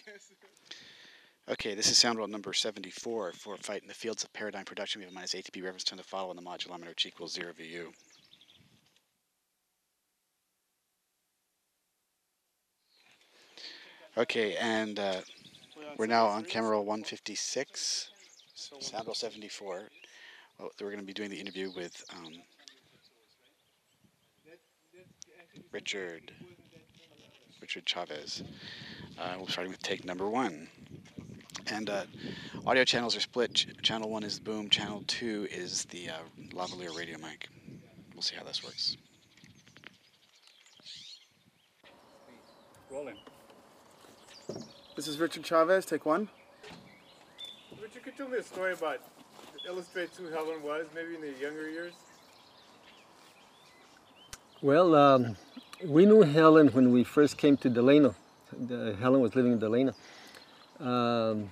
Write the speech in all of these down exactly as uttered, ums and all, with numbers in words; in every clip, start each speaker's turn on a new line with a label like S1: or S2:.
S1: Okay, this is sound roll number seventy-four for Fight in the Fields of Paradigm Production. We have a minus A T P reference tone to follow on the modulometer, which equals zero V U. Okay, and uh, we're now on camera roll one fifty-six, sound roll seventy-four. Well, we're going to be doing the interview with um, Richard, Richard Chavez. Uh, we're starting with take number one. And uh, audio channels are split. Ch channel one is the boom. Channel two is the uh, lavalier radio mic. We'll see how this works.
S2: Rolling.
S3: This is Richard Chavez, take one.
S2: Richard, could you tell me a story about, illustrates who Helen was, maybe in the younger years?
S4: Well, um, we knew Helen when we first came to Delano. The, Helen was living in Delano. Um,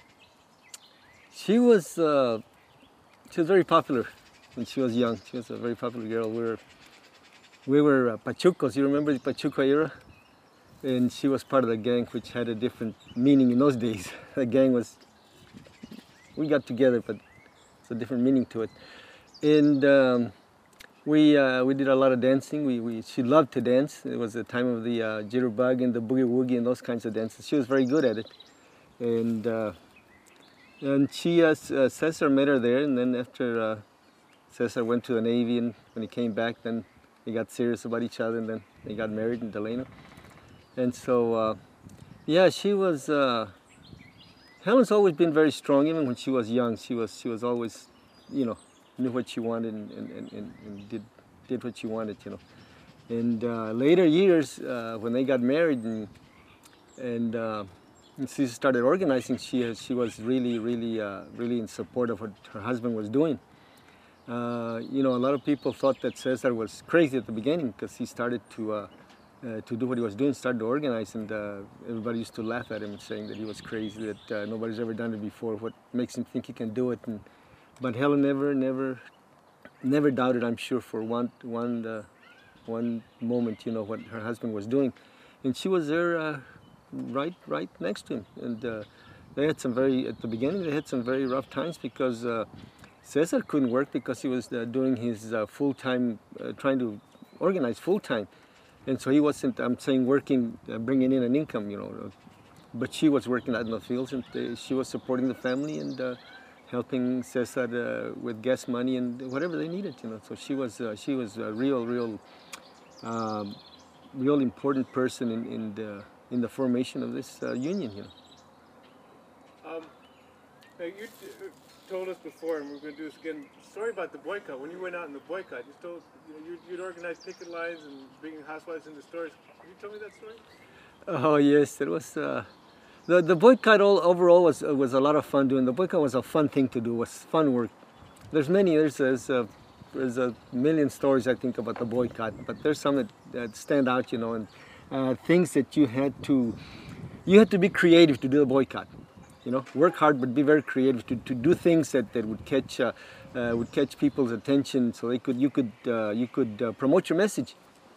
S4: she was uh, she was very popular when she was young. She was a very popular girl. We were we were uh, Pachucos. You remember the Pachuco era? And she was part of the gang, which had a different meaning in those days. The gang was, we got together, but it's a different meaning to it. And um, we uh, we did a lot of dancing. We, we she loved to dance. It was the time of the uh, jitterbug and the boogie woogie and those kinds of dances. She was very good at it. And uh, and she, uh, uh, Cesar met her there, and then after uh, Cesar went to the Navy, and when he came back, then they got serious about each other, and then they got married in Delano. And so, uh, yeah, she was, uh, Helen's always been very strong. Even when she was young, she was, she was always, you know, knew what she wanted and, and, and, and did, did what she wanted, you know. And uh, later years, uh, when they got married and, and, uh, and she started organizing, she, she was really, really, uh, really in support of what her husband was doing. Uh, you know, a lot of people thought that Cesar was crazy at the beginning because he started to, uh, Uh, to do what he was doing, started to organize, and uh, everybody used to laugh at him, saying that he was crazy, that uh, nobody's ever done it before. What makes him think he can do it? And, but Helen never, never, never doubted, I'm sure, for one, one, uh, one moment, you know, what her husband was doing, and she was there, uh, right, right next to him. And uh, they had some very, at the beginning, they had some very rough times because uh, Cesar couldn't work because he was uh, doing his uh, full-time, uh, trying to organize full-time. And so he wasn't, I'm saying, working, uh, bringing in an income, you know. But she was working out in the fields, and uh, she was supporting the family and uh, helping Cesar uh, with gas money and whatever they needed, you know. So she was, uh, she was a real, real, um, real important person in, in, the, in the formation of this uh, union, you know.
S2: Um, now you told us before, and we're going to do this again, story about the boycott. When you went out in the boycott, you told, you know, you'd, you'd organize picket lines and bringing housewives into stores. Can you tell me that story?
S4: Oh yes, it was. Uh, the the boycott all overall was uh, was a lot of fun doing. The boycott was a fun thing to do. It was fun work. There's many. There's there's a, there's a million stories I think about the boycott, but there's some that, that stand out, you know, and uh, things that you had to you had to be creative to do the boycott. You know, work hard, but be very creative to, to do things that, that would catch uh, uh, would catch people's attention, so they could you could uh, you could uh, promote your message.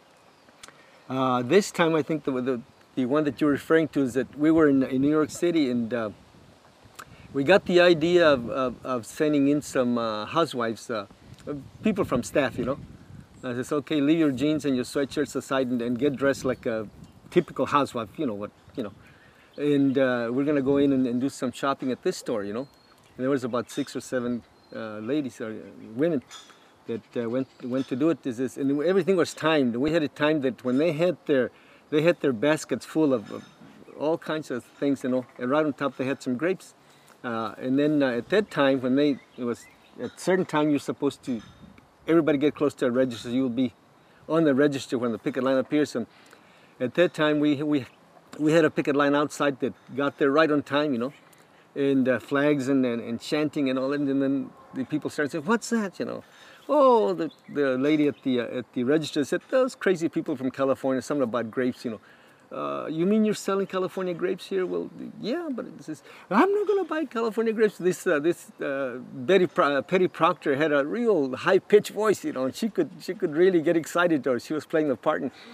S4: Uh, this time, I think the, the the one that you're referring to is that we were in, in New York City, and uh, we got the idea of, of, of sending in some uh, housewives, uh, people from staff. You know, I said, okay, leave your jeans and your sweatshirts aside and, and get dressed like a typical housewife. You know what? You know. And uh, we're gonna go in and, and do some shopping at this store, you know. And there was about six or seven uh, ladies or uh, women that uh, went went to do it. This, this, and everything was timed. We had it timed that when they had their they had their baskets full of, of all kinds of things, you know. And right on top they had some grapes. Uh, and then uh, at that time, when they it was at a certain time you're supposed to everybody get close to a register. You'll be on the register when the picket line appears. And at that time we we. We had a picket line outside that got there right on time, you know, and uh, flags and, and, and chanting and all that. And then the people started saying, "What's that?" You know, oh, the, the lady at the uh, at the register said, "Those crazy people from California, something about grapes, you know." Uh, you mean you're selling California grapes here? Well, yeah, but it says, I'm not going to buy California grapes. This uh, this uh, Betty Pro Petty Proctor had a real high pitched voice, you know, and she could she could really get excited, or she was playing the part. And,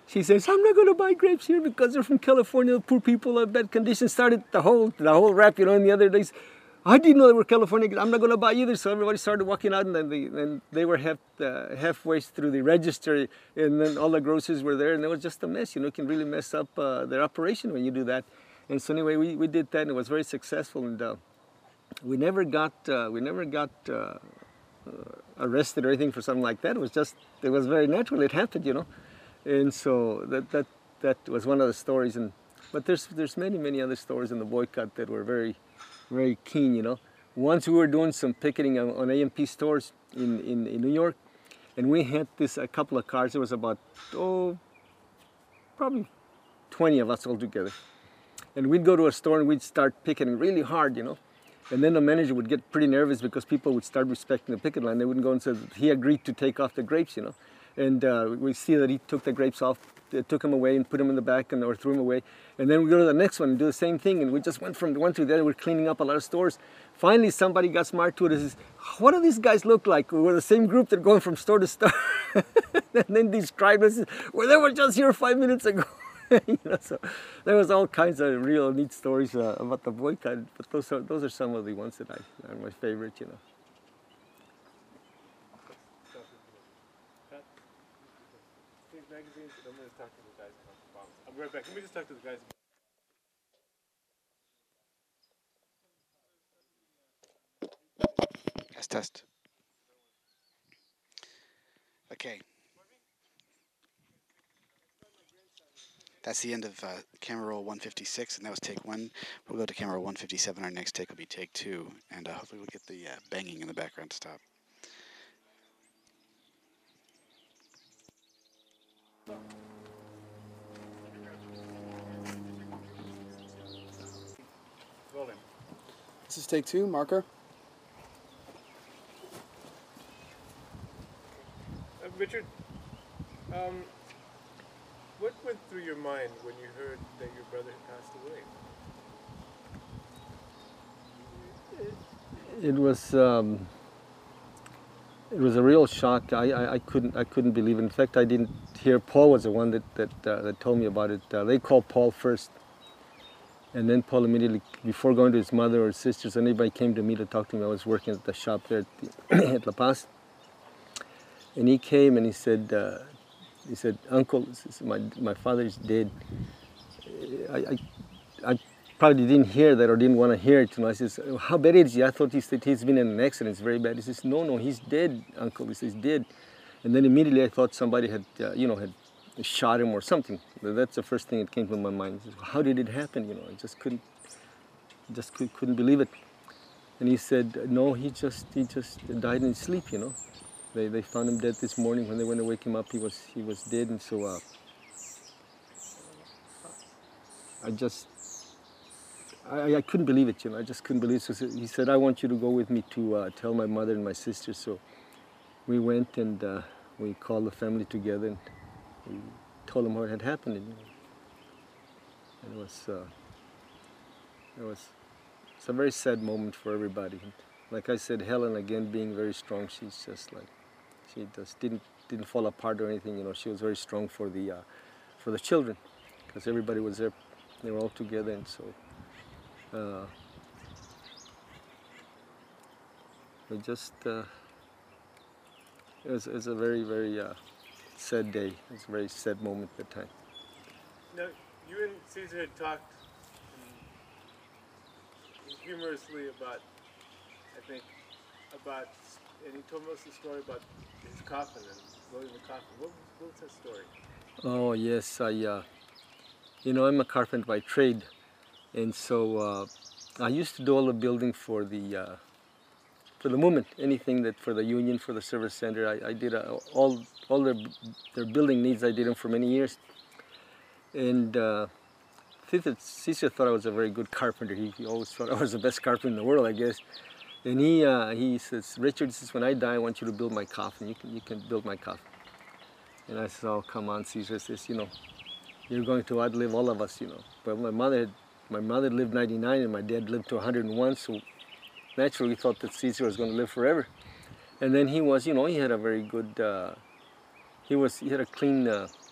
S4: She says, I'm not going to buy grapes here because they're from California. Poor people have bad conditions. Started the whole, the whole rap, you know, in the other days. I didn't know they were California. I'm not going to buy either. So everybody started walking out, and then they, and they were half, uh, halfway through the register, and then all the grocers were there, and it was just a mess. You know, it can really mess up uh, their operation when you do that. And so anyway, we, we did that, and it was very successful. And uh, we never got uh, we never got uh, uh, arrested or anything for something like that. It was just it was very natural. It happened, you know. And so that that that was one of the stories. And but there's there's many many other stories in the boycott that were very very keen, you know. Once we were doing some picketing on, on A M P stores in, in, in New York, and we had this a couple of cars. There was about oh probably twenty of us all together. And we'd go to a store and we'd start picketing really hard, you know. And then the manager would get pretty nervous because people would start respecting the picket line. They wouldn't go and say he agreed to take off the grapes, you know. And uh, we see that he took the grapes off, uh, took them away and put them in the back and or threw them away. And then we go to the next one and do the same thing. And we just went from one to the other. We're cleaning up a lot of stores. Finally, somebody got smart to it and says, what do these guys look like? We're the same group that are going from store to store. And then described us, well, they were just here five minutes ago. You know, so there was all kinds of real neat stories uh, about the boycott, but those are those are some of the ones that I are my favorite, you know.
S2: Magazines, I'm going to talk to the guys about the bombs. I'll be right back. Let me just talk to the guys.
S1: Test, test. Okay. That's the end of uh, camera roll one fifty-six, and that was take one. We'll go to camera roll one fifty-seven. Our next take will be take two, and uh, hopefully we'll get the uh, banging in the background to stop.
S2: Rolling.
S3: This is take two, marker.
S2: Uh, Richard, um, what went through your mind when you heard that your brother had passed away?
S4: It was um, it was a real shock. I, I, I couldn't I couldn't believe it. In fact, I didn't hear. Paul was the one that that, uh, that told me about it. Uh, they called Paul first, and then Paul immediately, before going to his mother or his sisters, anybody came to me to talk to me. I was working at the shop there at, the, at La Paz, and he came and he said. Uh, He said, Uncle, my, my father is dead. I, I, I probably didn't hear that or didn't want to hear it. You know, I says, how bad is he? I thought he said he's been in an accident. It's very bad. He says, no, no, he's dead, Uncle. He says, dead. And then immediately I thought somebody had, uh, you know, had shot him or something. That's the first thing that came to my mind. Says, how did it happen? You know, I just couldn't, just could, couldn't believe it. And he said, no, he just, he just died in his sleep, you know. They, they found him dead this morning. When they went to wake him up, he was he was dead, and so uh, I just I, I couldn't believe it, you know. I just couldn't believe it. So he said, "I want you to go with me to uh, tell my mother and my sister." So we went and uh, we called the family together and we told them what had happened. And, and it was uh, it was it's a very sad moment for everybody. And like I said, Helen again being very strong. She's just like. She just didn't didn't fall apart or anything, you know. She was very strong for the uh, for the children, because everybody was there. They were all together, and so uh, it just uh, it was it was a very very uh, sad day. It was a very sad moment at the time.
S2: Now, you and Cesar had talked um, humorously about, I think, about, and he told us the story about his coffin and loading the coffin. What, what was that story?
S4: Oh yes, I, uh, you know, I'm a carpenter by trade, and so uh, I used to do all the building for the uh, for the movement. Anything that for the union, for the service center, I, I did uh, all all their their building needs. I did them for many years, and uh, Cesar thought I was a very good carpenter. He, he always thought I was the best carpenter in the world, I guess. And he uh, he says, Richard, says, when I die, I want you to build my coffin. You can you can build my coffin. And I said, oh, come on, Cesar. Says, you know, you're going to outlive all of us, you know. But my mother had, my mother lived ninety-nine, and my dad lived to one hundred and one. So naturally, we thought that Cesar was going to live forever. And then he was, you know, he had a very good. Uh, he was he had a clean uh,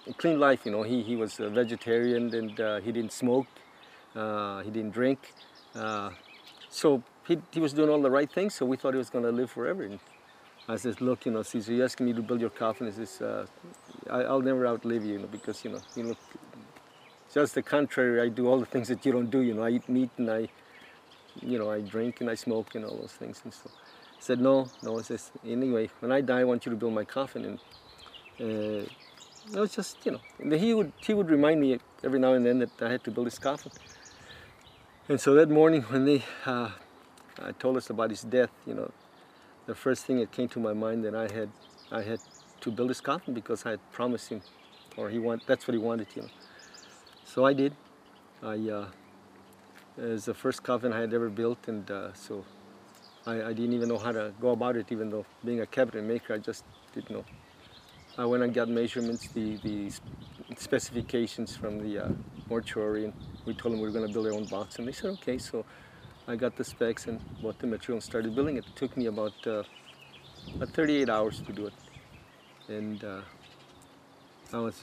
S4: a clean life. You know, he he was a vegetarian and uh, he didn't smoke, uh, he didn't drink, uh, so he he was doing all the right things. So we thought he was going to live forever. And I said, look, you know, Caesar, you're asking me to build your coffin. He says, uh, I, I'll never outlive you, you know, because you know, you look just the contrary. I do all the things that you don't do. You know, I eat meat and I, you know, I drink and I smoke and all those things. And so I said, no, no. I says, anyway, when I die, I want you to build my coffin. And uh, it was just, you know, and he would he would remind me every now and then that I had to build his coffin. And so that morning when they uh, told us about his death, you know, the first thing that came to my mind that I had I had to build his coffin because I had promised him, or he want that's what he wanted, you know. So I did. I uh, it was the first coffin I had ever built, and uh, so I, I didn't even know how to go about it. Even though being a cabinet maker, I just didn't know. I went and got measurements, the the specifications from the uh, mortuary, and we told them we were going to build our own box, and they said okay. So I got the specs and bought the material and started building it. It took me about, uh, about thirty-eight hours to do it, and uh, I was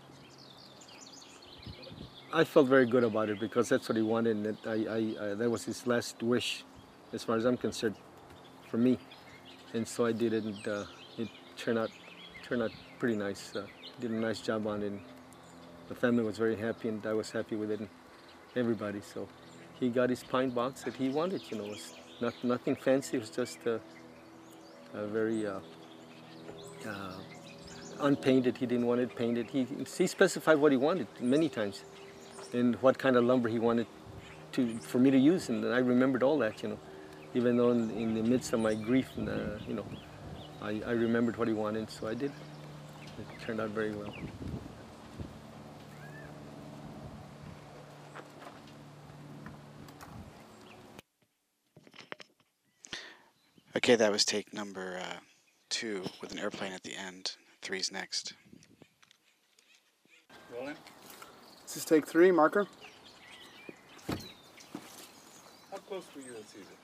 S4: I felt very good about it because that's what he wanted, and that I, I, I that was his last wish, as far as I'm concerned, for me. And so I did it, and uh, it turned out turned out pretty nice. Uh, did a nice job on it. And the family was very happy, and I was happy with it, and everybody. So he got his pine box that he wanted. You know, it was not nothing fancy. It was just a, a very uh, uh, unpainted. He didn't want it painted. He he specified what he wanted many times, and what kind of lumber he wanted to for me to use, and I remembered all that. You know, even though in, in the midst of my grief, and, uh, you know, I, I remembered what he wanted, so I did. It turned out very well.
S1: Okay, that was take number uh, two with an airplane at the end. Three's next.
S2: Rolling.
S3: This is take three, marker.
S2: How close were you and Caesar?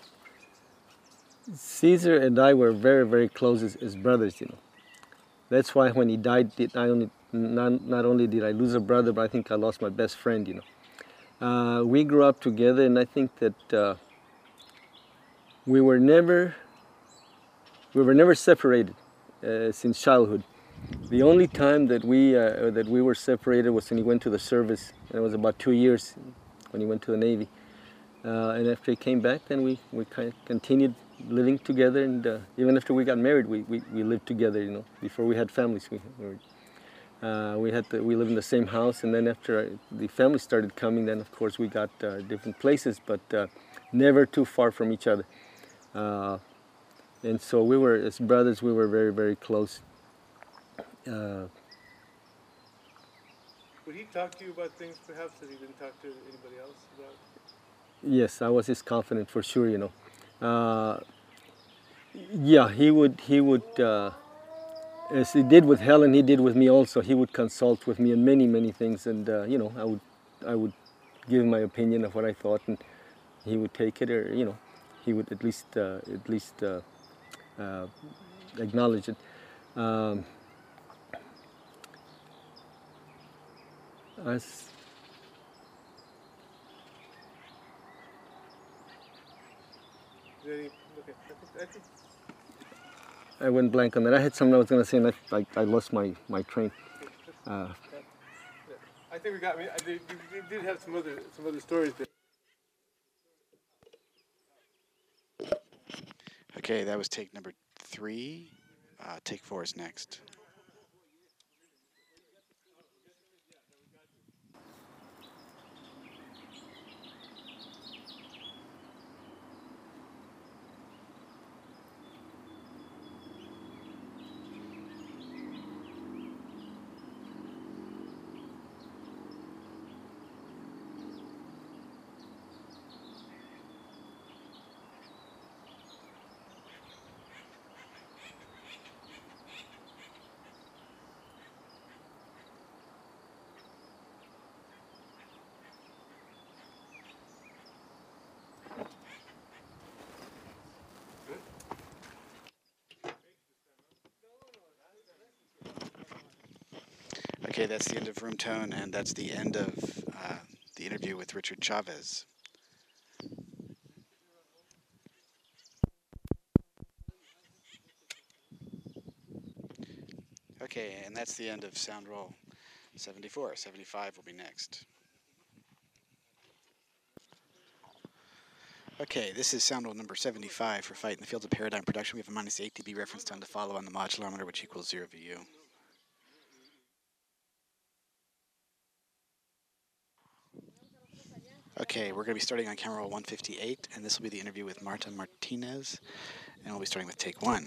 S4: Caesar and I were very, very close as, as brothers, you know. That's why when he died, it, I only, not, not only did I lose a brother, but I think I lost my best friend, you know. Uh, we grew up together, and I think that uh, we were never, we were never separated uh, since childhood. The only time that we, uh, that we were separated was when he went to the service, and it was about two years when he went to the Navy. Uh, and after he came back, then we, we kind of continued living together, and uh, even after we got married, we, we, we lived together, you know. Before we had families, we were, uh, we had to, we lived in the same house, and then after the family started coming, then of course we got uh, different places, but uh, never too far from each other. Uh, and so we were, as brothers, we were very, very close. Uh,
S2: Would he talk to you about things perhaps that he didn't talk to anybody else about?
S4: Yes, I was his confidant for sure, you know. Uh, yeah, he would, he would, uh, as he did with Helen, he did with me also. He would consult with me on many, many things, and uh, you know, I would, I would give him my opinion of what I thought, and he would take it, or you know, he would at least, uh, at least uh, uh, acknowledge it. Um, as
S2: Any, okay, I think, I think
S4: I went blank on that. I had something I was going to say, and I, I, I lost my, my train. Uh,
S2: I think we got. I mean, I did, you did have some other some other stories there.
S1: Okay, that was take number three. Uh, take four is next. Okay, that's the end of Room Tone, and that's the end of uh, the interview with Richard Chavez. Okay, and that's the end of Sound Roll seventy-four. seventy-five will be next. Okay, this is Sound Roll number seventy-five for Fight in the Fields of Paradigm production. We have a minus eight dB reference time to follow on the modularometer, which equals zero V U. Okay, we're going to be starting on camera roll one fifty-eight, and this will be the interview with Marta Martinez, and we'll be starting with take one.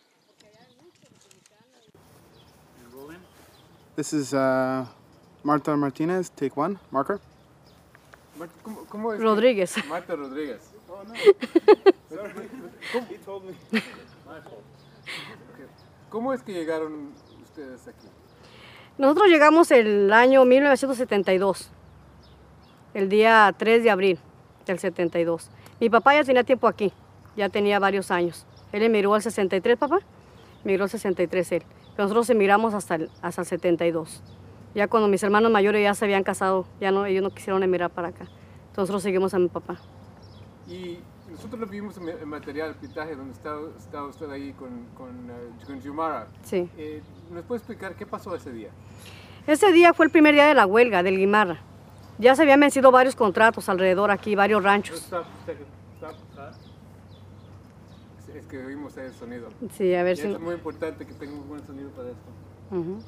S3: This is uh, Marta Martinez, take one, marker.
S2: Marta, ¿cómo, cómo es?
S5: Rodríguez.
S2: Marta Rodríguez. Oh, no. Sorry. ¿Cómo? He told me. My fault. Okay. ¿Cómo es que llegaron ustedes aquí?
S5: Nosotros llegamos el año mil novecientos setenta y dos, el día tres de abril del setenta y dos. Mi papá ya tenía tiempo aquí, ya tenía varios años. Él emigró al sesenta y tres, papá, emigró al sesenta y tres él. Pero nosotros emigramos hasta el, hasta el setenta y dos. Ya cuando mis hermanos mayores ya se habían casado, ya no, ellos no quisieron emigrar para acá. Entonces nosotros seguimos a mi papá.
S2: Y nosotros lo vimos en el material, el pitaje, donde estaba, estaba usted ahí con, con, uh, con Xiomara.
S5: Sí.
S2: Eh, ¿Nos puede explicar qué pasó ese día?
S5: Ese día fue el primer día de la huelga del Guimarra. Ya se habían vencido varios contratos alrededor aquí, varios ranchos.
S2: Stop, stop, stop, stop. Es, es que oímos el sonido.
S5: Sí, a ver
S2: Y
S5: si...
S2: es muy importante que tenga un buen sonido para esto.
S5: Uh-huh.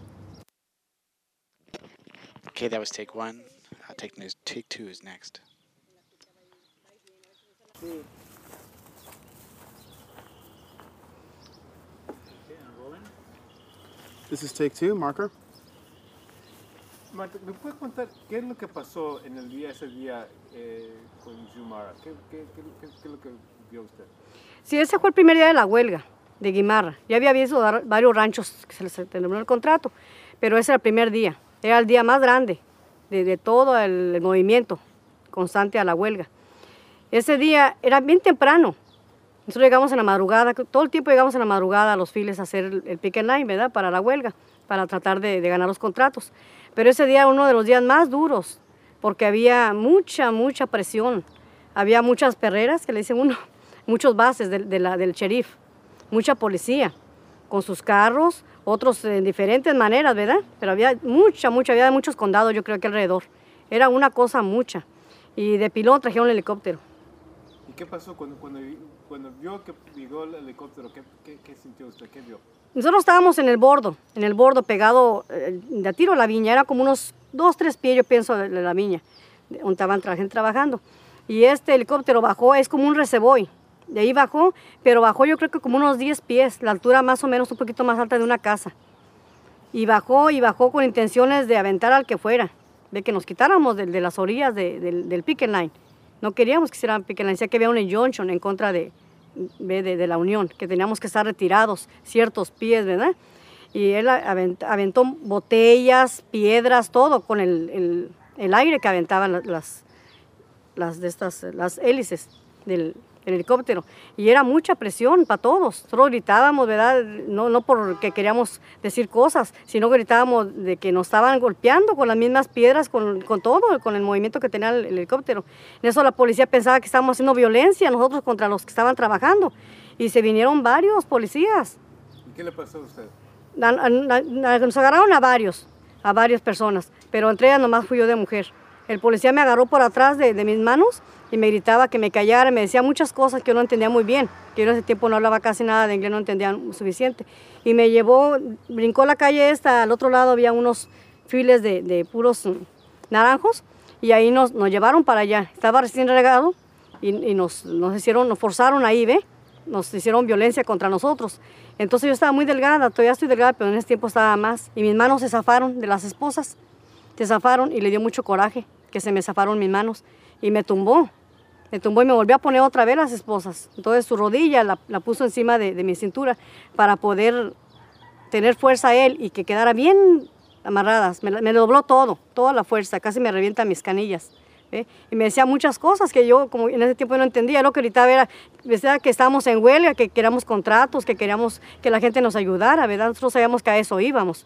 S1: Okay, that was take one. Uh, take, news, take two is next.
S3: This is take two, marker.
S2: Marta, ¿me puedes contar qué es lo que pasó en el día, ese día eh, con Xiomara? ¿Qué, qué, qué, qué, ¿Qué es lo que vio usted?
S5: Sí, ese fue el primer día de la huelga de Guimarra. Ya había visto dar varios ranchos que se les terminó el contrato, pero ese era el primer día. Era el día más grande de, de todo el, el movimiento constante a la huelga. Ese día era bien temprano. Nosotros llegamos en la madrugada, todo el tiempo llegamos en la madrugada a los files a hacer el, el pick and line, ¿verdad? Para la huelga, para tratar de, de ganar los contratos. Pero ese día era uno de los días más duros, porque había mucha, mucha presión. Había muchas perreras, que le dicen uno, muchos bases de, de la, del sheriff, mucha policía, con sus carros, otros en diferentes maneras, ¿verdad? Pero había mucha, mucha, había muchos condados, yo creo que alrededor. Era una cosa mucha. Y de pilón trajeron el helicóptero.
S2: ¿Y qué pasó cuando, cuando, cuando vio que llegó el helicóptero? ¿Qué, qué, qué sintió usted? ¿Qué vio?
S5: Nosotros estábamos en el bordo, en el bordo pegado eh, de a tiro a la viña. Era como unos dos, tres pies, yo pienso, de, de la viña, donde estaban la gente trabajando. Y este helicóptero bajó, es como un receboy. De ahí bajó, pero bajó yo creo que como unos diez pies, la altura más o menos un poquito más alta de una casa. Y bajó y bajó con intenciones de aventar al que fuera, de que nos quitáramos de, de las orillas de, de, del picket line. No queríamos que hicieran picket line, decía que había una injunction en contra de, de, de la Unión, que teníamos que estar retirados ciertos pies, ¿verdad? Y él aventó, aventó botellas, piedras, todo con el, el, el aire que aventaban las, las, de estas, las hélices del el helicóptero, y era mucha presión para todos. Nosotros gritábamos, ¿verdad? No, no porque queríamos decir cosas, sino gritábamos de que nos estaban golpeando con las mismas piedras, con, con todo, con el movimiento que tenía el, el helicóptero. En eso la policía pensaba que estábamos haciendo violencia nosotros contra los que estaban trabajando, y se vinieron varios policías.
S2: ¿Y qué le pasó a usted?
S5: A, a, a, nos agarraron a varios, a varias personas, pero entre ellas nomás fui yo de mujer. El policía me agarró por atrás de, de mis manos y me gritaba que me callara, me decía muchas cosas que yo no entendía muy bien, que yo en ese tiempo no hablaba casi nada de inglés, no entendía suficiente. Y me llevó, brincó la calle esta, al otro lado había unos files de, de puros naranjos, y ahí nos, nos llevaron para allá. Estaba recién regado y, y nos, nos hicieron, nos forzaron ahí, ¿ve? Nos hicieron violencia contra nosotros. Entonces yo estaba muy delgada, todavía estoy delgada, pero en ese tiempo estaba más. Y mis manos se zafaron de las esposas, se zafaron, y le dio mucho coraje que se me zafaron mis manos. Y me tumbó, me tumbó y me volvió a poner otra vez las esposas. Entonces su rodilla la, la puso encima de, de mi cintura para poder tener fuerza a él y que quedara bien amarradas. Me, me dobló todo, toda la fuerza, casi me revienta mis canillas. ¿eh? Y me decía muchas cosas que yo como en ese tiempo no entendía. Lo que gritaba era, decía que estábamos en huelga, que queríamos contratos, que queríamos que la gente nos ayudara, ¿verdad? Nosotros sabíamos que a eso íbamos.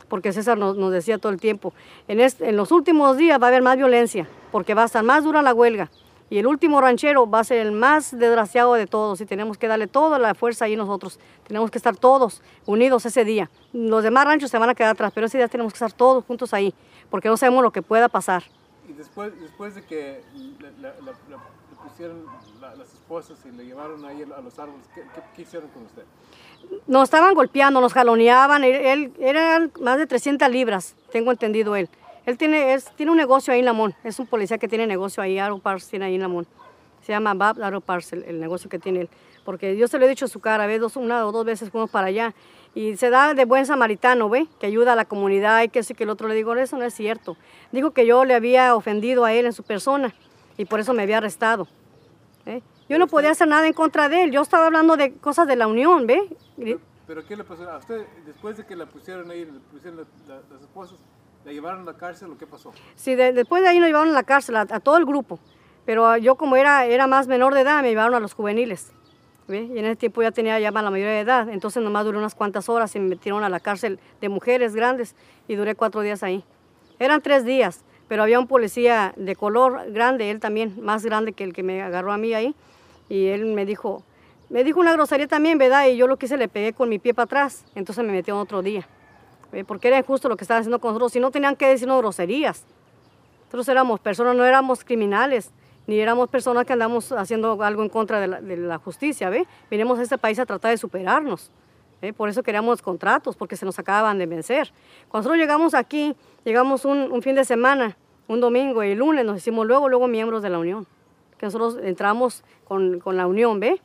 S5: porque César nos, nos decía todo el tiempo, en, este, en los últimos días va a haber más violencia, porque va a estar más dura la huelga, y el último ranchero va a ser el más desgraciado de todos, y tenemos que darle toda la fuerza ahí nosotros, tenemos que estar todos unidos ese día. Los demás ranchos se van a quedar atrás, pero ese día tenemos que estar todos juntos ahí, porque no sabemos lo que pueda pasar.
S2: Y después, después de que la, la, la, la, le pusieron la, las esposas y le llevaron ahí a los árboles, ¿qué, qué, qué hicieron con usted?
S5: Nos estaban golpeando, nos jaloneaban, él, él eran más de trescientas libras, tengo entendido él. Él tiene, es, tiene un negocio ahí en Lamont, es un policía que tiene negocio ahí, Auto Parts tiene ahí en Lamont. Se llama Bob Auto Parts, el, el negocio que tiene él. Porque yo se lo he dicho a su cara, ¿ves? Dos, una o dos veces fuimos para allá. Y se da de buen samaritano, ¿ve? Que ayuda a la comunidad y que eso y que el otro. Le digo, eso no es cierto. Dijo que yo le había ofendido a él en su persona y por eso me había arrestado. ¿eh? Yo no podía hacer nada en contra de él. Yo estaba hablando de cosas de la unión, ¿ve?
S2: ¿Pero, pero qué le pasó a usted después de que la pusieron ahí, le pusieron la, la, las esposas? ¿La llevaron a la cárcel o qué pasó? Sí,
S5: de, después de ahí nos llevaron a la cárcel, a, a todo el grupo. Pero yo como era, era más menor de edad, me llevaron a los juveniles. ¿ve? Y en ese tiempo ya tenía ya la mayoría de edad. Entonces nomás duré unas cuantas horas y me metieron a la cárcel de mujeres grandes y duré cuatro días ahí. Eran tres días, pero había un policía de color grande, él también, más grande que el que me agarró a mí ahí. Y él me dijo, me dijo una grosería también, ¿verdad? Y yo lo que hice, le pegué con mi pie para atrás. Entonces me metió en otro día. Porque era injusto lo que estaban haciendo con nosotros, si no tenían que decirnos groserías. Nosotros éramos personas, no éramos criminales, ni éramos personas que andamos haciendo algo en contra de la, de la justicia, ¿ve? Vinimos a este país a tratar de superarnos, ¿ve? Por eso queríamos contratos, porque se nos acababan de vencer. Cuando nosotros llegamos aquí, llegamos un, un fin de semana, un domingo, y el lunes nos hicimos luego, luego miembros de la Unión. Que nosotros entramos con, con la Unión, ¿ve?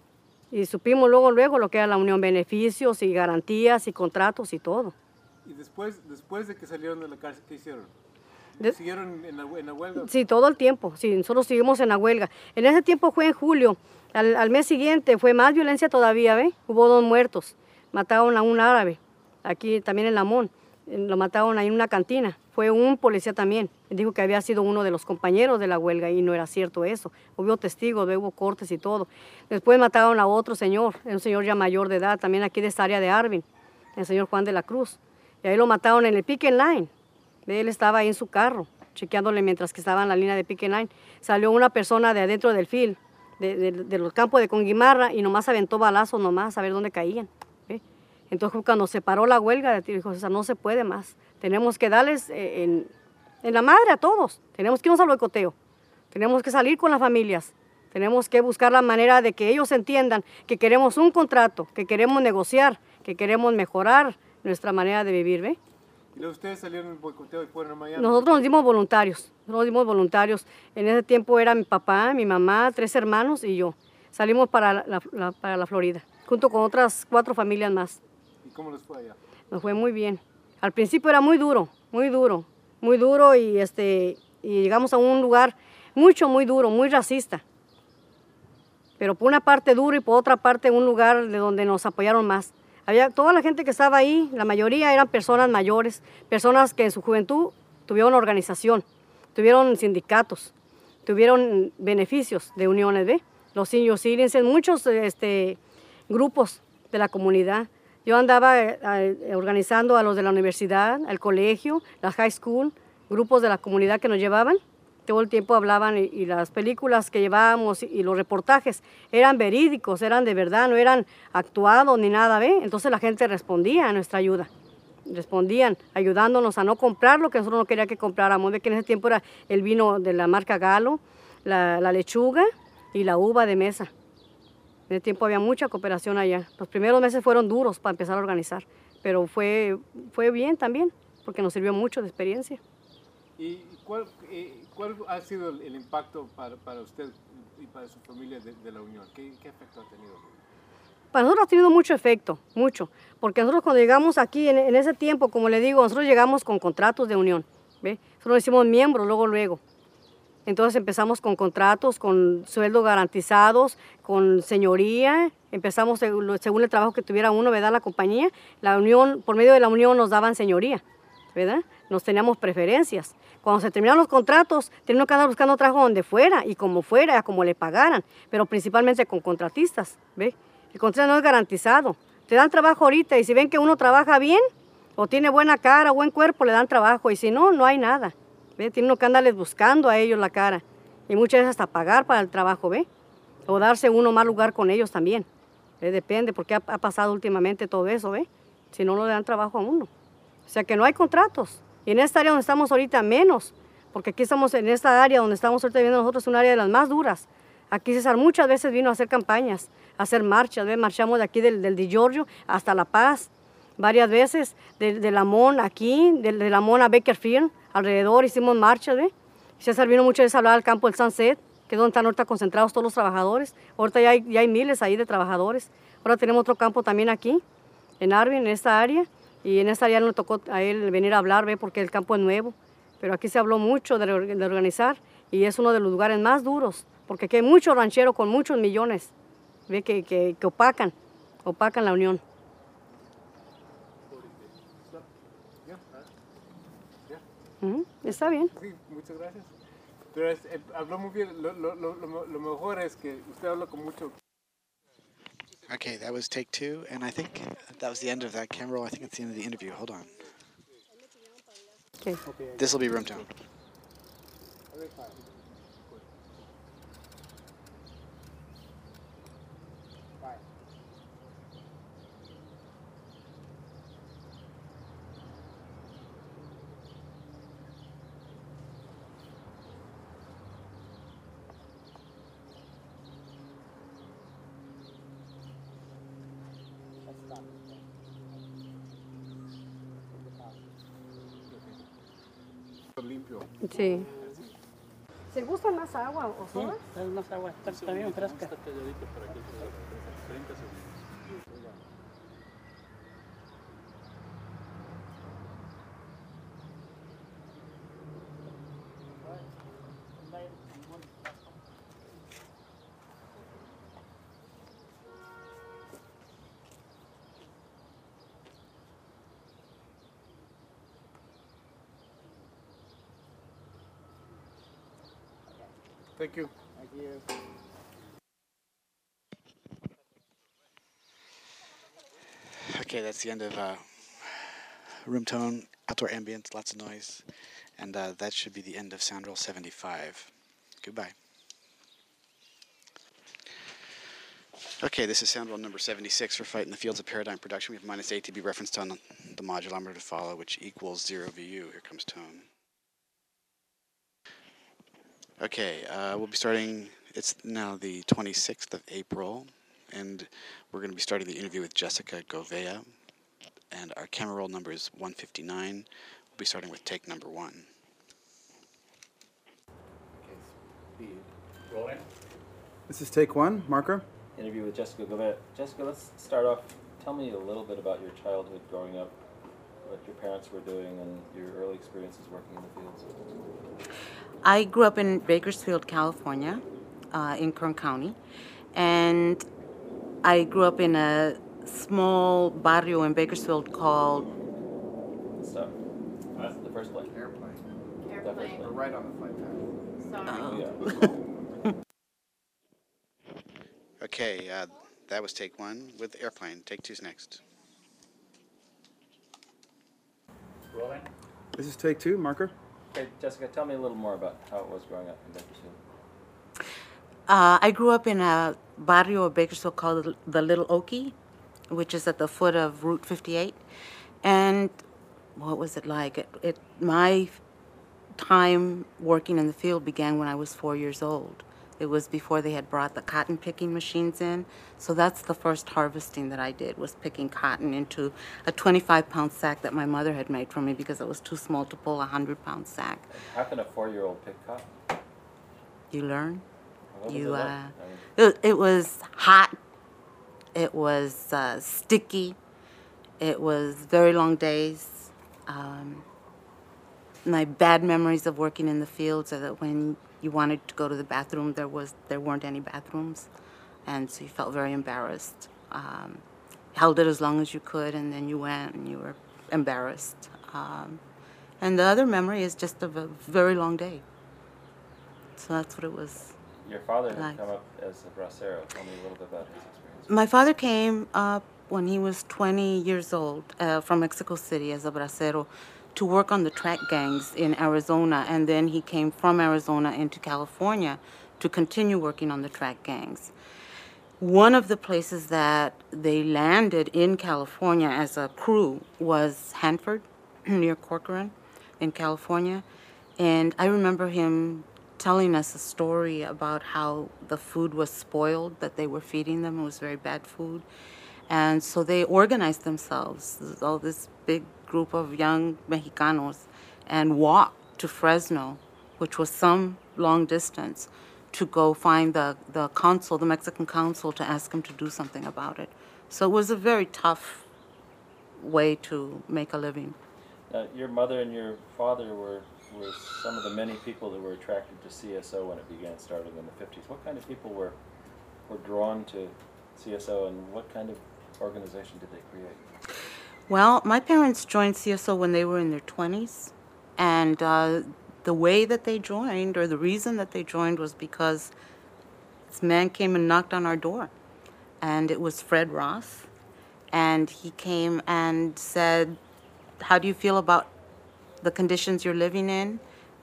S5: Y supimos luego, luego lo que era la Unión, beneficios y garantías y contratos y todo.
S2: ¿Y después, después de que salieron de la cárcel, qué hicieron? ¿Siguieron en la, en la huelga?
S5: Sí, todo el tiempo, sí, nosotros seguimos en la huelga. En ese tiempo fue en julio, al, al mes siguiente fue más violencia todavía, ¿ve? Hubo dos muertos, mataron a un árabe, aquí también en Lamont, lo mataron ahí en una cantina. Fue un policía también, dijo que había sido uno de los compañeros de la huelga y no era cierto eso. Hubo testigos, hubo cortes y todo. Después mataron a otro señor, un señor ya mayor de edad, también aquí de esta área de Arvin, el señor Juan de la Cruz. Y ahí lo mataron en el picket line. Él estaba ahí en su carro, chequeándole mientras que estaba en la línea de picket line. Salió una persona de adentro del field, de, de, de los campos de Conguimarra, y nomás aventó balazos nomás a ver dónde caían. ¿ve? Entonces cuando se paró la huelga, dijo, César, no se puede más. Tenemos que darles en, en la madre a todos. Tenemos que irnos al boicoteo. Tenemos que salir con las familias. Tenemos que buscar la manera de que ellos entiendan que queremos un contrato, que queremos negociar, que queremos mejorar nuestra manera de vivir, ¿ve?
S2: ¿Y ustedes salieron en boicoteo y fueron a Miami?
S5: Nosotros nos dimos voluntarios, nos dimos voluntarios. En ese tiempo era mi papá, mi mamá, tres hermanos y yo. Salimos para la, la, para la Florida, junto con otras cuatro familias más.
S2: ¿Y cómo les fue allá?
S5: Nos fue muy bien. Al principio era muy duro, muy duro, muy duro y, este, y llegamos a un lugar mucho, muy duro, muy racista. Pero por una parte duro y por otra parte un lugar de donde nos apoyaron más. Había, toda la gente que estaba ahí, la mayoría eran personas mayores, personas que en su juventud tuvieron organización, tuvieron sindicatos, tuvieron beneficios de uniones, ¿ve? Los senior citizens, muchos este, grupos de la comunidad. Yo andaba eh, organizando a los de la universidad, al colegio, la high school, grupos de la comunidad que nos llevaban. Todo el tiempo hablaban y, y las películas que llevábamos y, y los reportajes eran verídicos, eran de verdad, no eran actuados ni nada, ¿ve? Entonces la gente respondía a nuestra ayuda. Respondían ayudándonos a no comprar lo que nosotros no queríamos que compráramos. Ve que en ese tiempo era el vino de la marca Galo, la, la lechuga y la uva de mesa. En ese tiempo había mucha cooperación allá. Los primeros meses fueron duros para empezar a organizar, pero fue, fue bien también, porque nos sirvió mucho de experiencia.
S2: ¿Y cuál, eh, cuál ha sido el, el impacto para, para usted y para su familia de, de la unión? ¿Qué, ¿Qué efecto ha tenido?
S5: Para nosotros ha tenido mucho efecto, mucho, porque nosotros cuando llegamos aquí, en, en ese tiempo, como le digo, nosotros llegamos con contratos de unión, ¿ve? Nosotros nos hicimos miembros luego, luego. Entonces empezamos con contratos, con sueldos garantizados, con señoría, empezamos según, según el trabajo que tuviera uno, ¿verdad? La compañía, la unión, por medio de la unión nos daban señoría, ¿verdad? Nos teníamos preferencias. Cuando se terminaron los contratos, teníamos que andar buscando trabajo donde fuera y como fuera, como le pagaran, pero principalmente con contratistas, ¿ve? El contrato no es garantizado. Te dan trabajo ahorita y si ven que uno trabaja bien, O tiene buena cara, buen cuerpo, le dan trabajo. Y si no, no hay nada. ¿Ve? Tiene uno que andarles buscando a ellos la cara. Y muchas veces hasta pagar para el trabajo, ¿ve? O darse uno más lugar con ellos también. ¿Ve? Depende, porque ha, ha pasado últimamente todo eso, ¿ve? Si no, no le dan trabajo a uno. O sea que no hay contratos. Y en esta área donde estamos ahorita, menos. Porque aquí estamos en esta área donde estamos ahorita viviendo nosotros, un área de las más duras. Aquí César muchas veces vino a hacer campañas, a hacer marchas, ¿ve? Marchamos de aquí del, del Di Giorgio hasta La Paz. Varias veces, de, de Lamón aquí, de, de Lamón a Bakerfield, alrededor hicimos marchas, ¿ve? César vino muchas veces a hablar al campo del Sunset, que es donde están ahorita concentrados todos los trabajadores. Ahorita ya hay, ya hay miles ahí de trabajadores. Ahora tenemos otro campo también aquí, en Arvin, en esta área. Y en esta área no le tocó a él venir a hablar, ¿ve? Porque el campo es nuevo. Pero aquí se habló mucho de, de organizar y es uno de los lugares más duros, porque aquí hay muchos rancheros con muchos millones, ¿ve? Que, que, que opacan, opacan la unión. Uh-huh. Está bien.
S2: Sí, muchas gracias. Pero es, eh, habló muy bien. Lo, lo, lo, lo mejor es que usted habla con mucho.
S1: Okay, that was take two, and I think that was the end of that camera roll. I think it's the end of the interview. Hold on.
S5: Okay.
S1: This will be room tone.
S2: Limpio.
S5: Sí. ¿Se gusta más agua o soda?
S6: Sí, es más agua, está, está bien fresca.
S2: Thank you.
S3: Thank you.
S1: Okay, that's the end of uh, room tone, outdoor ambience, lots of noise, and uh, that should be the end of sound roll seventy-five. Goodbye. Okay, this is sound roll number seventy-six for Fight in the Fields of Paradigm Production. We have minus eight to be referenced on the modulometer to follow, which equals zero V U. Here comes tone. Okay, uh, we'll be starting, it's now the twenty-sixth of April, and we're going to be starting the interview with Jessica Govea, and our camera roll number is one fifty-nine. We'll be starting with take number one.
S7: Rolling.
S3: This is take one, marker.
S7: Interview with Jessica Govea. Jessica, let's start off. Tell me a little bit about your childhood growing up, what your parents were doing, and your early experiences working in the fields.
S8: I grew up in Bakersfield, California, uh, in Kern County, and I grew up in a small barrio in Bakersfield called...
S7: Stop. That's the first plane.
S3: Airplane.
S7: That first
S3: We're
S7: plane.
S3: right on the flight path.
S7: Oh, yeah.
S1: Okay, uh, that was take one with airplane. Take two's next.
S7: Rolling.
S3: This is take two, marker.
S7: Okay, Jessica, tell me a little more about how it was growing up in Bakersfield.
S8: Uh, I grew up in a barrio of Bakersfield called the Little Okie, which is at the foot of Route fifty-eight. And what was it like? It, it, my time working in the field began when I was four years old. It was before they had brought the cotton picking machines in. So that's the first harvesting that I did, was picking cotton into a twenty-five pound sack that my mother had made for me because it was too small to pull a one hundred pound sack.
S7: How can a four-year-old pick cotton?
S8: You learn.
S7: What was
S8: You,
S7: it like?
S8: uh,
S7: I mean,
S8: It, it was hot. It was uh, sticky. It was very long days. Um, my bad memories of working in the fields are that when you wanted to go to the bathroom, there was there weren't any bathrooms, and so you felt very embarrassed. Um, held it as long as you could, and then you went and you were embarrassed. Um, and the other memory is just of a very long day. So that's what it was.
S7: your father had
S8: like.
S7: come up as a bracero. Tell me a little bit about his experience.
S8: My father came up when he was twenty years old uh, from Mexico City as a bracero to work on the track gangs in Arizona, and then he came from Arizona into California to continue working on the track gangs. One of the places that they landed in California as a crew was Hanford, near Corcoran in California. And I remember him telling us a story about how the food was spoiled that they were feeding them. It was very bad food. And so they organized themselves, all this big group of young Mexicanos, and walked to Fresno, which was some long distance, to go find the, the consul, the Mexican consul, to ask him to do something about it. So it was a very tough way to make a living.
S7: Uh, your mother and your father were, were some of the many people that were attracted to C S O when it began starting in the fifties. What kind of people were, were drawn to C S O, and what kind of organization did they create?
S8: Well, my parents joined C S O when they were in their twenties, and uh, the way that they joined, or the reason that they joined, was because this man came and knocked on our door, and it was Fred Ross, and he came and said, how do you feel about the conditions you're living in?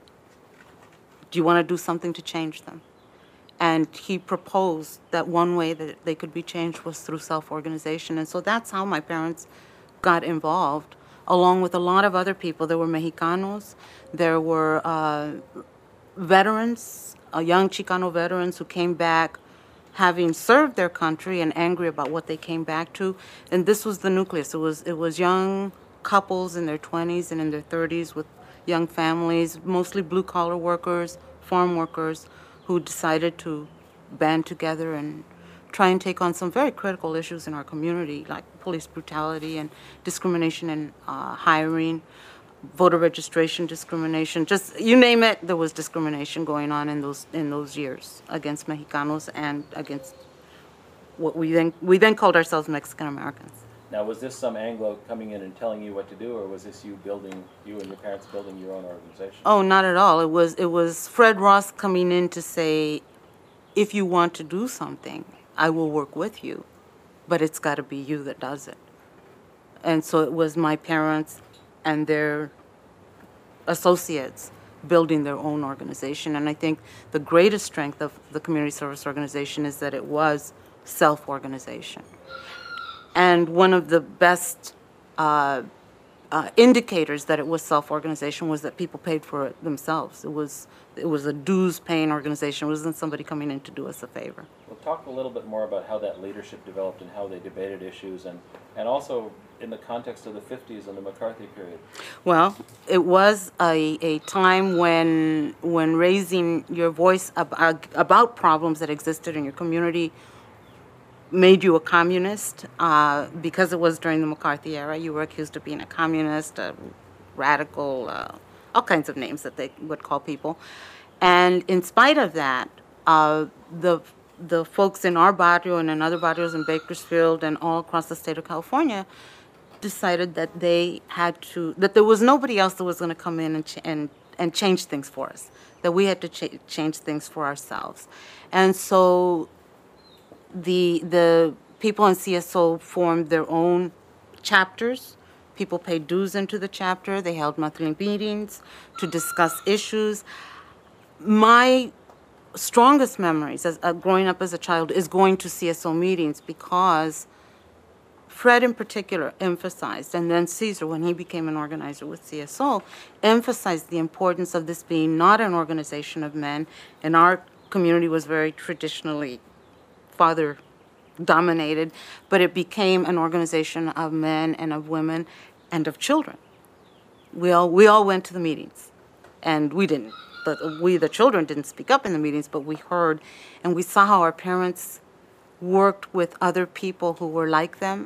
S8: Do you want to do something to change them? And he proposed that one way that they could be changed was through self-organization. And so that's how my parents got involved, along with a lot of other people. There were Mexicanos, there were uh, veterans, uh, young Chicano veterans who came back having served their country and angry about what they came back to. And this was the nucleus. It was, it was young couples in their twenties and in their thirties with young families, mostly blue-collar workers, farm workers, who decided to band together and try and take on some very critical issues in our community, like police brutality and discrimination in uh, hiring, voter registration discrimination, just you name it, there was discrimination going on in those in those years against Mexicanos and against what we then we then called ourselves Mexican Americans.
S7: Now, was this some Anglo coming in and telling you what to do, or was this you building, you and your parents building your own organization?
S8: Oh, not at all. It was it was Fred Ross coming in to say, if you want to do something, I will work with you, but it's got to be you that does it. And so it was my parents and their associates building their own organization. And I think the greatest strength of the community service organization is that it was self-organization. And one of the best uh, uh, indicators that it was self-organization was that people paid for it themselves. It was it was a dues-paying organization. It wasn't somebody coming in to do us a favor.
S7: Well, talk a little bit more about how that leadership developed and how they debated issues, and, and also in the context of the fifties and the McCarthy period.
S8: Well, it was a, a time when when raising your voice ab about problems that existed in your community made you a communist. Uh, because it was during the McCarthy era, you were accused of being a communist, a radical, uh, all kinds of names that they would call people. And in spite of that, uh, the the folks in our barrio and in other barrios in Bakersfield and all across the state of California decided that they had to, that there was nobody else that was going to come in and, ch and, and change things for us, that we had to ch change things for ourselves. And so the, the people in C S O formed their own chapters. People paid dues into the chapter. They held monthly meetings to discuss issues. My strongest memories as uh, growing up as a child is going to C S O meetings, because Fred in particular emphasized, and then Cesar, when he became an organizer with C S O, emphasized the importance of this being not an organization of men. And our community was very traditionally father dominated, but it became an organization of men and of women and of children. We all, we all went to the meetings, and we didn't. But we, the children, didn't speak up in the meetings, but we heard, and we saw how our parents worked with other people who were like them,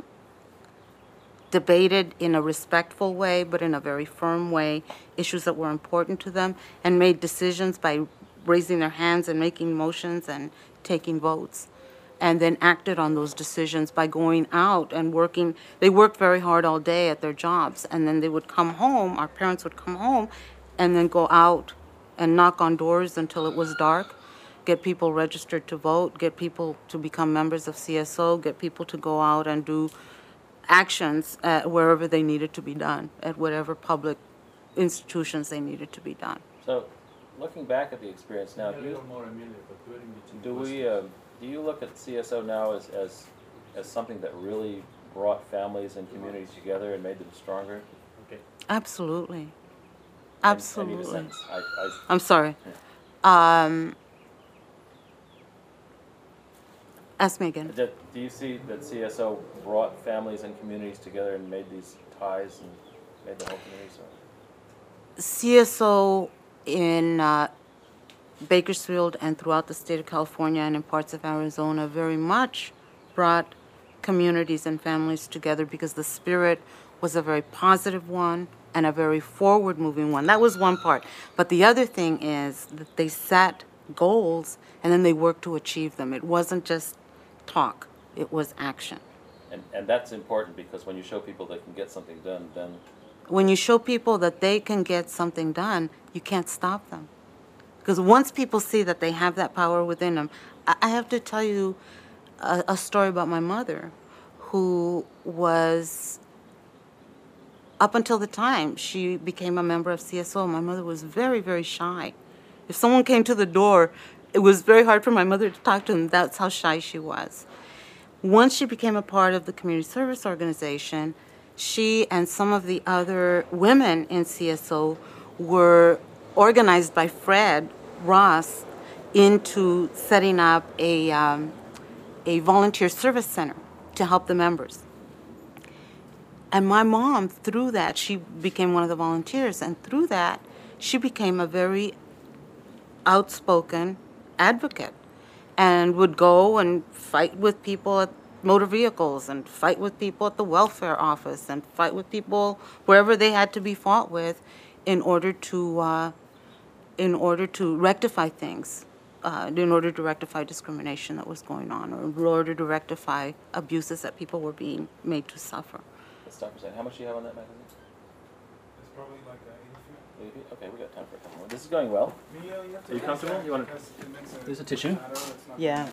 S8: debated in a respectful way, but in a very firm way, issues that were important to them, and made decisions by raising their hands and making motions and taking votes, and then acted on those decisions by going out and working. They worked very hard all day at their jobs, and then they would come home, our parents would come home, and then go out and knock on doors until it was dark, get people registered to vote, get people to become members of C S O, get people to go out and do actions uh, wherever they needed to be done, at whatever public institutions they needed to be done.
S7: So, looking back at the experience now, do you, do we, uh, do you look at C S O now as, as, as something that really brought families and communities together and made them stronger? Okay.
S8: Absolutely.
S7: I-
S8: Absolutely.
S7: I need a sense. I, I,
S8: I'm sorry. Um, ask me again.
S7: do do you see that C S O brought families and communities together and made these ties and made the whole community stronger?
S8: C S O in uh, Bakersfield and throughout the state of California and in parts of Arizona very much brought communities and families together because the spirit was a very positive one and a very forward-moving one. That was one part. But the other thing is that they set goals and then they worked to achieve them. It wasn't just talk, it was action.
S7: And, and that's important because when you show people they can get something done, then
S8: When you show people that they can get something done, you can't stop them. Because once people see that they have that power within them, I I have to tell you a, a story about my mother, who was, up until the time she became a member of C S O, my mother was very, very shy. If someone came to the door, it was very hard for my mother to talk to them. That's how shy she was. Once she became a part of the community service organization, she and some of the other women in C S O were organized by Fred Ross into setting up a, um, a volunteer service center to help the members. And my mom, through that, she became one of the volunteers, and through that, she became a very outspoken advocate and would go and fight with people at motor vehicles and fight with people at the welfare office and fight with people wherever they had to be fought with in order to uh, in order to rectify things, uh, in order to rectify discrimination that was going on, or in order to rectify abuses that people were being made to suffer.
S7: let's stop for a second. How much do you have on that magazine?
S2: It's probably like uh,
S7: eighty feet? Okay, we got time for a couple more. This is going well. Are you comfortable? You want to? There's a tissue.
S8: Yeah.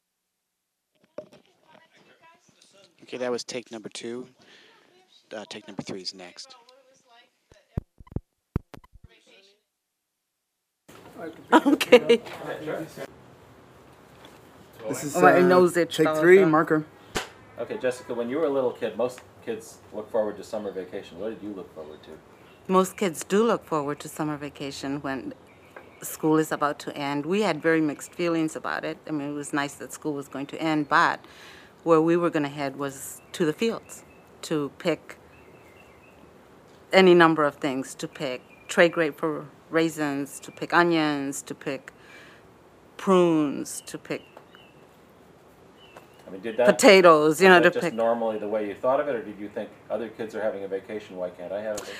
S1: Okay, that was take number two. Uh, take number three is next.
S8: Okay.
S3: This is
S8: Oh, my
S3: uh,
S8: nose itched
S3: take
S8: all
S3: three,
S8: over.
S3: marker.
S7: Okay, Jessica, when you were a little kid, most kids look forward to summer vacation. What did you look forward to?
S8: Most kids do look forward to summer vacation when school is about to end. We had very mixed feelings about it. I mean, it was nice that school was going to end, but where we were going to head was to the fields to pick any number of things, to pick tray grape for raisins, to pick onions, to pick prunes, to pick
S7: I mean, did that
S8: potatoes, you know,
S7: was
S8: to
S7: that just
S8: pick.
S7: normally the way you thought of it, or did you think other kids are having a vacation? Why can't I have it?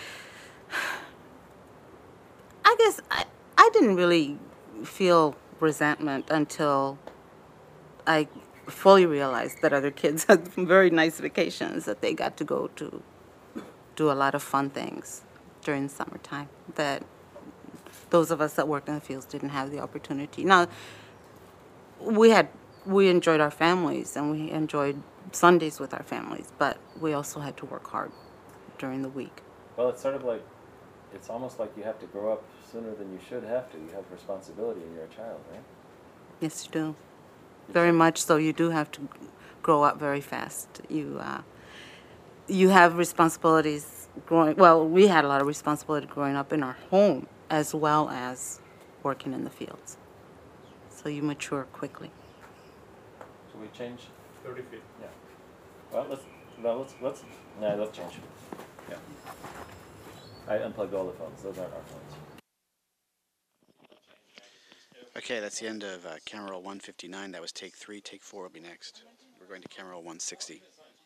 S8: I guess I, I didn't really feel resentment until I fully realized that other kids had very nice vacations, that they got to go to do a lot of fun things during summertime, that those of us that worked in the fields didn't have the opportunity. Now, we had we enjoyed our families and we enjoyed Sundays with our families, but we also had to work hard during the week.
S7: Well, it's sort of like, it's almost like you have to grow up sooner than you should have to. You have responsibility and you're a child, right?
S8: Yes, you do. Very much so. You do have to grow up very fast. You uh, you have responsibilities growing. Well, we had a lot of responsibility growing up in our home as well as working in the fields. So you mature quickly.
S7: Should we change?
S2: thirty feet.
S7: Yeah. Well, let's, well, let's, let's, no, let's change. Yeah. I unplugged all the phones. Those aren't our phones.
S1: Okay, that's the end of uh, camera roll one fifty-nine. That was take three. Take four will be next. We're going to camera roll one sixty.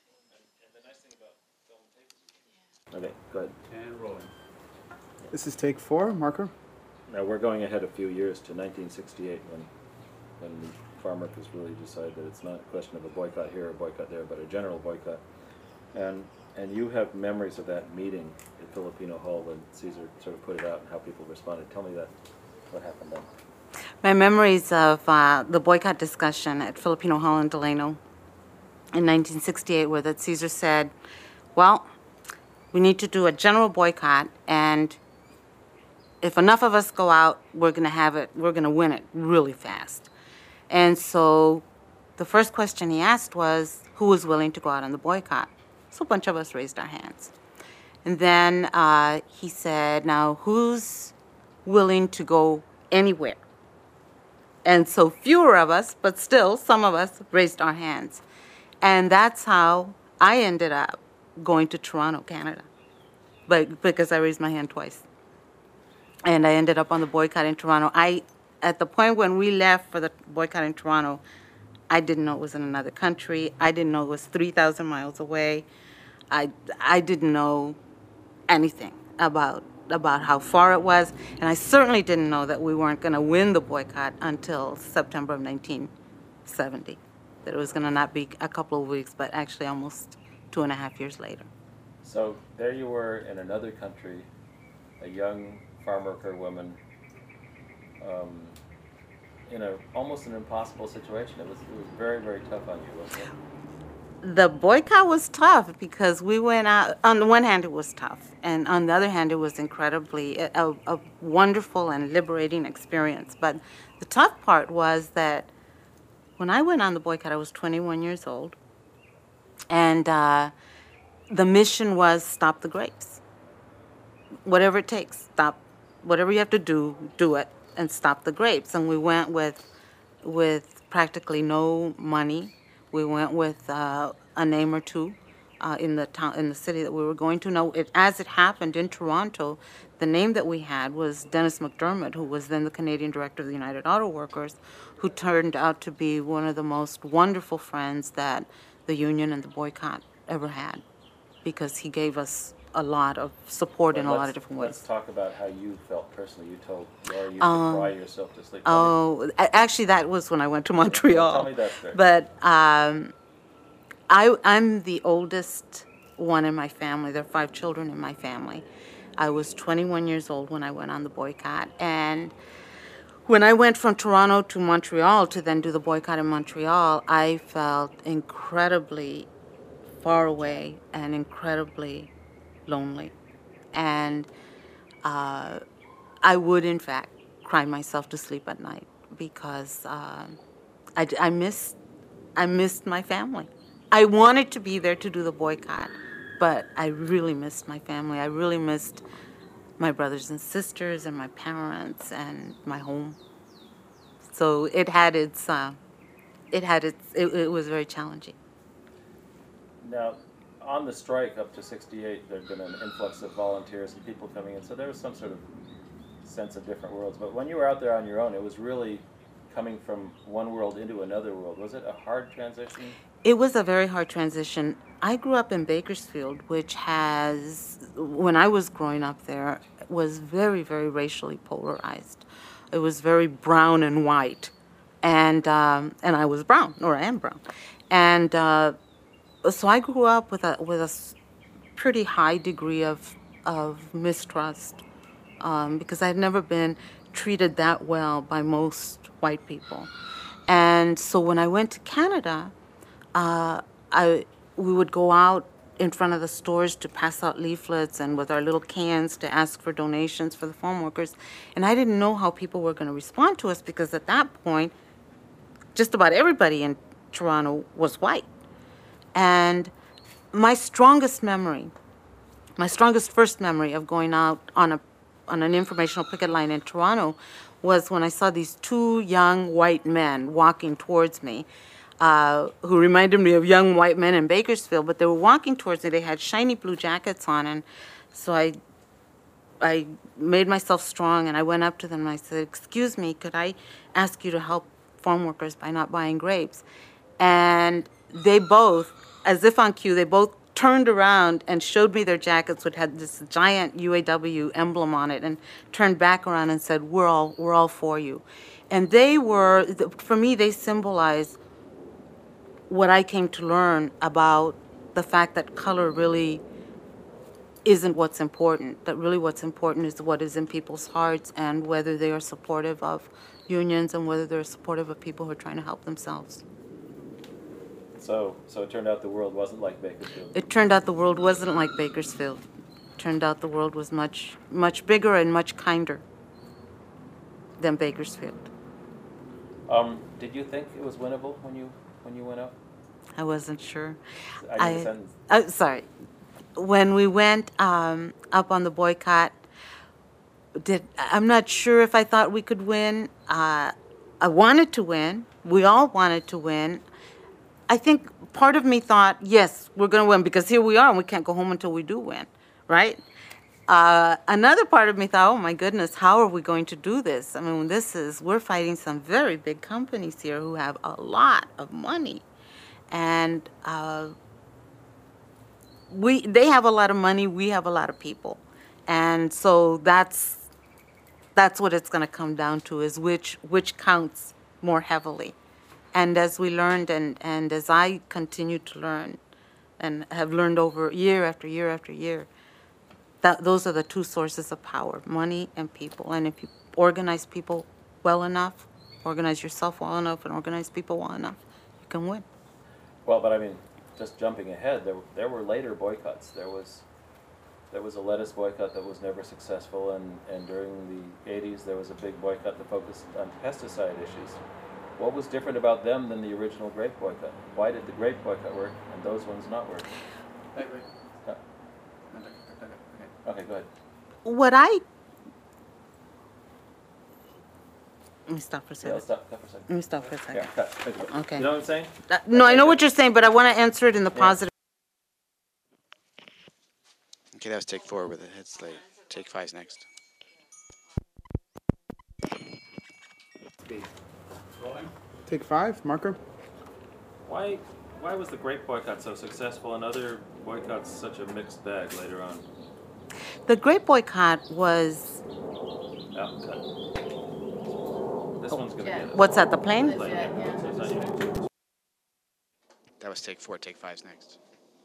S7: Okay, go ahead.
S2: And rolling.
S3: This is take four, marker.
S7: Now, we're going ahead a few years to nineteen sixty-eight when, when the farm workers really decided that it's not a question of a boycott here or boycott there, but a general boycott. And, and you have memories of that meeting at Filipino Hall when Caesar sort of put it out and how people responded. Tell me that, what happened then.
S8: My memories of uh, the boycott discussion at Filipino Hall in Delano in nineteen sixty-eight were that Caesar said, well, we need to do a general boycott, and if enough of us go out, we're going to have it, we're going to win it really fast. And so the first question he asked was, who was willing to go out on the boycott? So a bunch of us raised our hands. And then uh, he said, now who's willing to go anywhere? And so fewer of us, but still some of us raised our hands. And that's how I ended up going to Toronto, Canada, but because I raised my hand twice. And I ended up on the boycott in Toronto. I, at the point when we left for the boycott in Toronto, I didn't know it was in another country. I didn't know it was three thousand miles away. I, I didn't know anything about, about how far it was. And I certainly didn't know that we weren't going to win the boycott until September of nineteen seventy, that it was going to not be a couple of weeks, but actually almost two and a half years later.
S7: So there you were in another country, a young farm worker woman, um, in a almost an impossible situation. It was it was very, very tough on you, wasn't it?
S8: The boycott was tough because we went out. On the one hand, it was tough, and on the other hand, it was incredibly a, a wonderful and liberating experience. But the tough part was that when I went on the boycott, I was twenty-one years old, and uh, the mission was stop the grapes. Whatever it takes, stop. Whatever you have to do, do it, and stop the grapes. And we went with, with practically no money. We went with uh, a name or two uh, in the town, in the city that we were going to. Now, it, as it happened in Toronto, the name that we had was Dennis McDermott, who was then the Canadian director of the United Auto Workers, who turned out to be one of the most wonderful friends that the union and the boycott ever had, because he gave us a lot of support
S7: But
S8: in a lot
S7: let's-
S8: of different ways.
S7: Let's talk about how you felt personally. You told Laura you
S8: Um,
S7: could cry yourself to sleep. Tell me-
S8: Oh, a- actually, that was when I went to Montreal.
S7: Tell me that story.
S8: But um, I, I'm the oldest one in my family. There are five children in my family. I was twenty-one years old when I went on the boycott. And when I went from Toronto to Montreal to then do the boycott in Montreal, I felt incredibly far away and incredibly lonely. And uh, I would, in fact, cry myself to sleep at night because uh, I, I, missed, I missed my family. I wanted to be there to do the boycott, but I really missed my family. I really missed my brothers and sisters and my parents and my home. So it had its, uh, it had its, it, it was very challenging.
S7: Now, on the strike up to sixty-eight, there had been an influx of volunteers and people coming in, so there was some sort of sense of different worlds. But when you were out there on your own, it was really coming from one world into another world. Was it a hard transition?
S8: It was a very hard transition. I grew up in Bakersfield, which has, when I was growing up there, was very, very racially polarized. It was very brown and white, and um, and I was brown, or I am brown, and. Uh, So I grew up with a with a pretty high degree of of mistrust um, because I had never been treated that well by most white people, and so when I went to Canada, uh, I we would go out in front of the stores to pass out leaflets and with our little cans to ask for donations for the farm workers, and I didn't know how people were going to respond to us because at that point, just about everybody in Toronto was white. And my strongest memory, my strongest first memory of going out on a on an informational picket line in Toronto was when I saw these two young white men walking towards me, uh, who reminded me of young white men in Bakersfield, but they were walking towards me. They had shiny blue jackets on, and so I I made myself strong, and I went up to them and I said, "Excuse me, could I ask you to help farm workers by not buying grapes?" And they both, as if on cue, they both turned around and showed me their jackets, which had this giant U A W emblem on it, and turned back around and said, "We're all, we're all for you." And they were, for me, they symbolize what I came to learn about the fact that color really isn't what's important, that really what's important is what is in people's hearts and whether they are supportive of unions and whether they're supportive of people who are trying to help themselves.
S7: So, so it turned out the world wasn't like Bakersfield.
S8: It turned out the world wasn't like Bakersfield. It turned out the world was much, much bigger and much kinder than Bakersfield.
S7: Um, did you think it was winnable when you when you went out?
S8: I wasn't sure.
S7: I did the sentence.
S8: Oh, sorry. When we went um, up on the boycott, did I'm not sure if I thought we could win. Uh, I wanted to win. We all wanted to win. I think part of me thought, yes, we're going to win because here we are and we can't go home until we do win, right? Uh, another part of me thought, oh my goodness, how are we going to do this? I mean, this is, we're fighting some very big companies here who have a lot of money. And uh, we, they have a lot of money, we have a lot of people. And so that's, that's what it's going to come down to, is which, which counts more heavily. And as we learned, and, and as I continue to learn, and have learned over year after year after year, that those are the two sources of power, money and people. And if you organize people well enough, organize yourself well enough, and organize people well enough, you can win.
S7: Well, but I mean, just jumping ahead, there there were later boycotts. There was there was a lettuce boycott that was never successful, and, and during the eighties there was a big boycott that focused on pesticide issues. What was different about them than the original grape boycott? Why did the grape boycott work and those ones not work?
S3: Wait, wait.
S7: Yeah.
S3: Okay.
S7: Okay, go ahead.
S8: What I... Let me stop for a
S7: Yeah,
S8: second.
S7: let's stop, stop for a second.
S8: Let me stop for a
S7: Yeah,
S8: second.
S7: cut. Think about it.
S8: Okay.
S7: You know what I'm saying?
S8: Uh, no, I know what you're saying, but I want to answer it in the
S7: Yeah.
S8: positive.
S1: Okay, that was take four with a hit slate. Take five's next.
S3: Take five, marker.
S7: Why why was the grape boycott so successful and other boycotts such a mixed bag later on?
S8: The grape boycott was...
S7: Yeah, cut. This one's gonna get it.
S8: What's that, the plane?
S7: Play it. So it's not you.
S1: That was take four. Take five's next.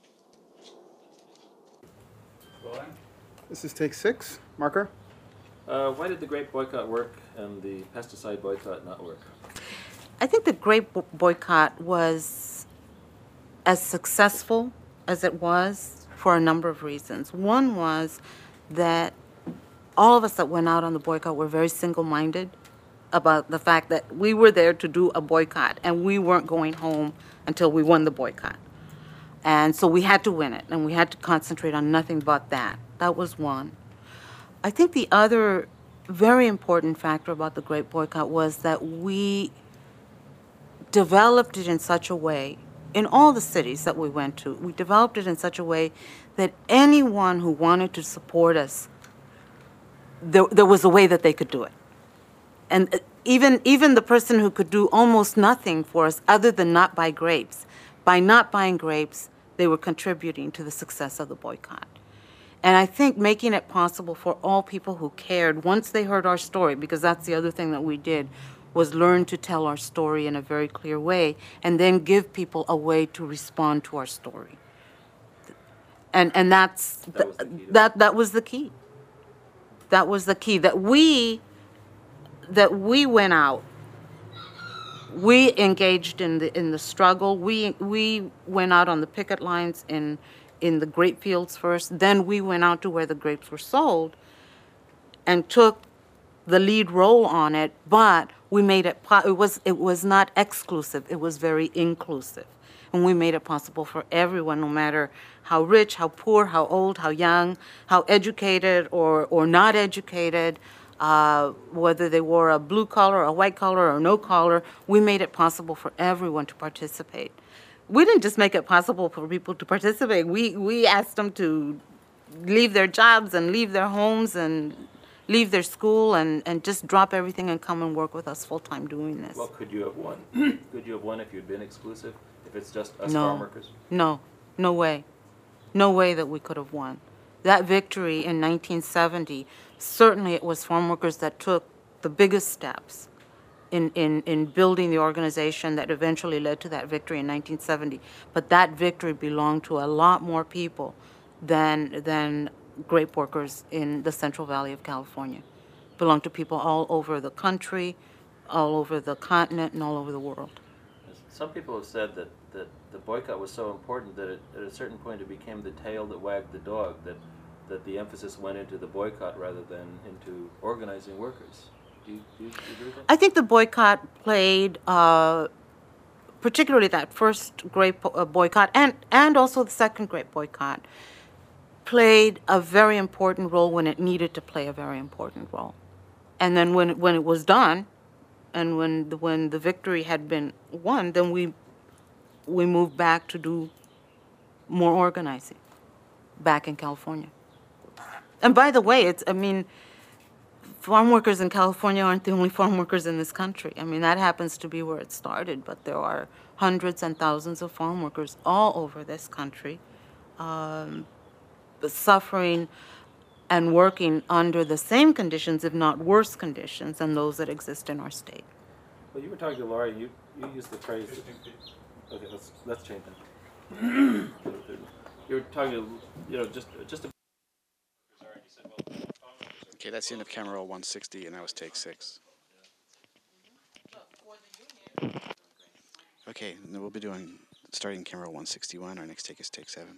S3: This is take six, marker.
S7: Uh, why did the grape boycott work and the pesticide boycott not work?
S8: I think the grape bo- boycott was as successful as it was for a number of reasons. One was that all of us that went out on the boycott were very single-minded about the fact that we were there to do a boycott and we weren't going home until we won the boycott. And so we had to win it, and we had to concentrate on nothing but that. That was one. I think the other very important factor about the grape boycott was that we developed it in such a way, in all the cities that we went to, we developed it in such a way that anyone who wanted to support us, there, there was a way that they could do it. And even, even the person who could do almost nothing for us other than not buy grapes, by not buying grapes, they were contributing to the success of the boycott. And I think making it possible for all people who cared, once they heard our story, because that's the other thing that we did, was learn to tell our story in a very clear way, and then give people a way to respond to our story. And and that's
S7: That was the key to
S8: that that was the key. That was the key. That we that we went out. We engaged in the in the struggle. We we went out on the picket lines in in the grape fields first. Then we went out to where the grapes were sold, and took the lead role on it. But we made it. Po- it was it was not exclusive. It was very inclusive, and we made it possible for everyone, no matter how rich, how poor, how old, how young, how educated or or not educated. Uh, whether they wore a blue collar, a white collar, or no collar, we made it possible for everyone to participate. We didn't just make it possible for people to participate. We we asked them to leave their jobs and leave their homes and leave their school and, and just drop everything and come and work with us full time doing this.
S7: Well, could you have won? Could you have won if you'd been exclusive? If it's just us
S8: No.
S7: farm workers?
S8: No, no way. No way that we could have won. That victory in nineteen seventy, certainly it was farm workers that took the biggest steps in, in, in building the organization that eventually led to that victory in nineteen seventy. But that victory belonged to a lot more people than, than grape workers in the Central Valley of California. It belonged to people all over the country, all over the continent, and all over the world.
S7: Yes. some people have said that, that the boycott was so important that it, at a certain point it became the tail that wagged the dog, that, that the emphasis went into the boycott rather than into organizing workers. Do you, do you agree with that?
S8: I think the boycott played, uh, particularly that first great po- uh, boycott and, and also the second great boycott, played a very important role when it needed to play a very important role. And then when, when it was done, and when the, when the victory had been won, then we we moved back to do more organizing back in California. And by the way, it's I mean, farm workers in California aren't the only farm workers in this country. I mean, that happens to be where it started, but there are hundreds and thousands of farm workers all over this country, um, suffering and working under the same conditions, if not worse conditions, than those that exist in our state.
S7: Well, you were talking to Laurie. You you used the phrase. Okay, let's let's change that. You were talking to you know just just. A,
S1: Okay, that's the end of camera roll one sixty, and that was take six. Okay, and then we'll be doing starting camera roll one sixty-one. Our next take is take seven.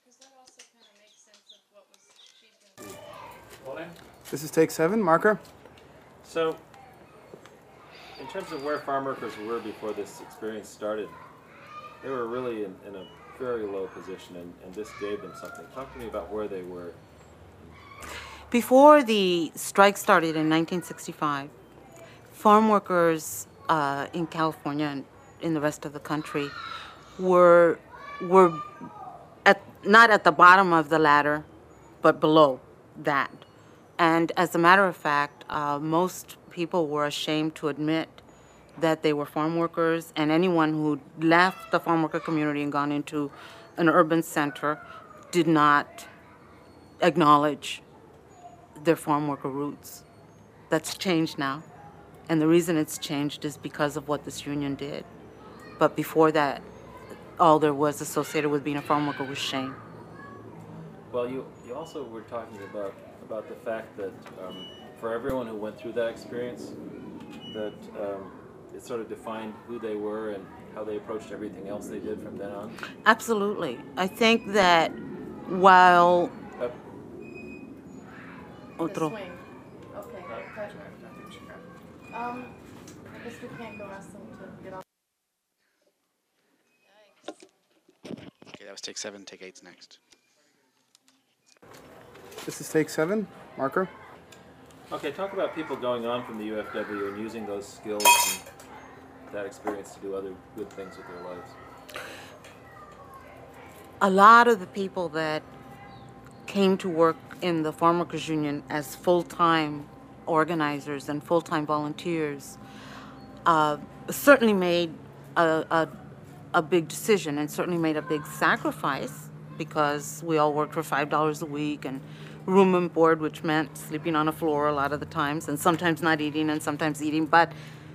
S3: This is take seven, marker.
S7: So, in terms of where farm workers were before this experience started, they were really in, in a very low position, and, and this gave them something. Talk to me about where they were.
S8: Before the strike started in nineteen sixty-five, farm workers uh, in California and in the rest of the country were were at, not at the bottom of the ladder, but below that. And as a matter of fact, uh, most people were ashamed to admit that they were farm workers, and anyone who left the farm worker community and gone into an urban center did not acknowledge their farm worker roots. That's changed now, and the reason it's changed is because of what this union did. But before that, all there was associated with being a farm worker was shame.
S7: Well, you you also were talking about about the fact that um, for everyone who went through that experience, that um, it sort of defined who they were and how they approached everything else they did from then on.
S8: Absolutely. I think that while
S7: Uh,
S8: otro.
S9: The swing. Okay. But, um, I guess we can't go ask them to get off.
S1: Okay, that was take seven. Take eight's next.
S3: This is take seven, marker.
S7: Okay, talk about people going on from the U F W and using those skills and that experience to do other good things with their lives.
S8: A lot of the people that came to work in the Farm Workers Union as full-time organizers and full-time volunteers uh, certainly made a, a, a big decision and certainly made a big sacrifice, because we all worked for five dollars a week and room and board, which meant sleeping on a floor a lot of the times, and sometimes not eating and sometimes eating. But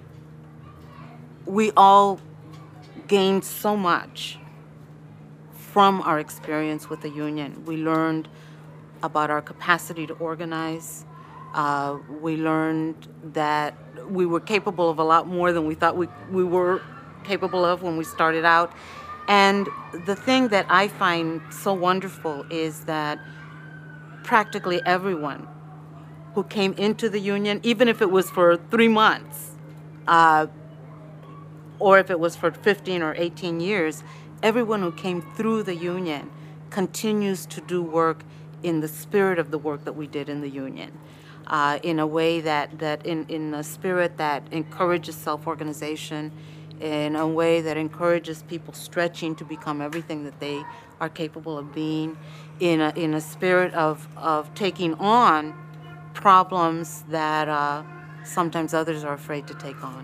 S8: we all gained so much from our experience with the union. We learned about our capacity to organize. Uh, we learned that we were capable of a lot more than we thought we, we were capable of when we started out. And the thing that I find so wonderful is that practically everyone who came into the union, even if it was for three months, uh, or if it was for fifteen or eighteen years, everyone who came through the union continues to do work in the spirit of the work that we did in the union, uh, in a way that, that in, in a spirit that encourages self-organization, in a way that encourages people stretching to become everything that they are capable of being, in a, in a spirit of, of taking on problems that uh, sometimes others are afraid to take on.